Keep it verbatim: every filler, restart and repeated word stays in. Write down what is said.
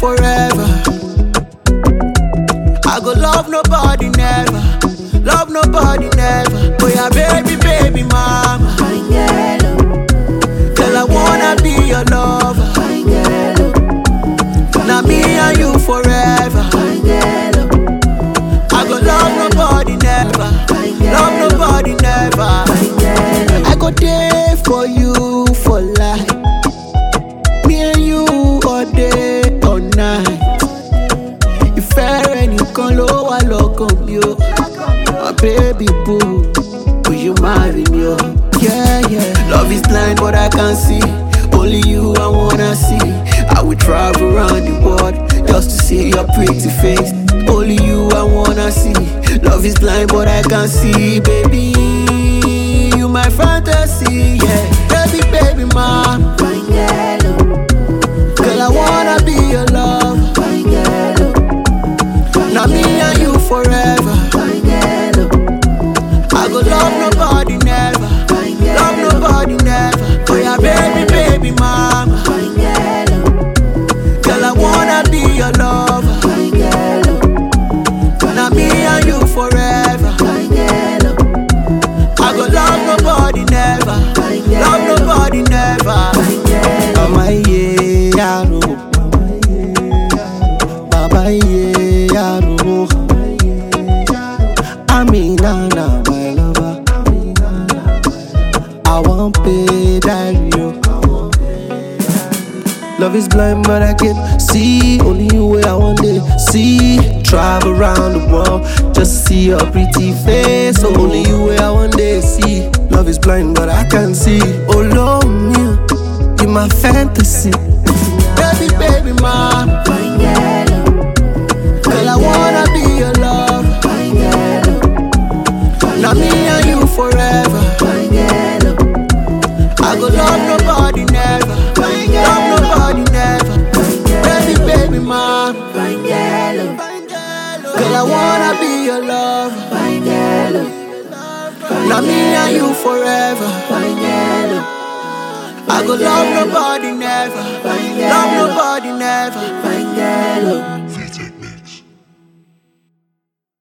forever. I go love nobody never, love nobody never. Oh yeah, baby, baby, mama. Girl, I wanna be your lover. Now me and you forever. I go love nobody never, love nobody never. I go there for you for life. Me and you all day, all night. Ìfẹ́ rẹ nìkan ló wà lọ́kàn mi o. My baby boo, will you marry me? Oh? Yeah, yeah. Love is blind, but I can't see. Only you I wanna see. I will travel around the world just to see your pretty face. Only you I wanna see. Love is blind, but I can't see, baby. You my fantasy, yeah. Baby, baby, mom. Girl, I wanna be your love. Now me and you forever. I go love nobody never, love nobody never. Oh yeah, baby, baby, mama. Girl, I wanna be your lover. Now me and you forever. I go love nobody never, love nobody never. Mama yeah, yaro. Baba yeah, yaro. Amina na my lover. I want pay that you. Love is blind, but I can see. Only you way I want to see. Travel around the world just to see your pretty face. So only you way I want to see. Love is blind, but I can see. Oh, love me, you my fantasy. Baby, baby, mom. Girl, I wanna be your love. Now me and you forever. I go love nobody never, love nobody never. Baby, baby, mom. Girl, I wanna be your love. Now me and you forever. I go love nobody never, love nobody never.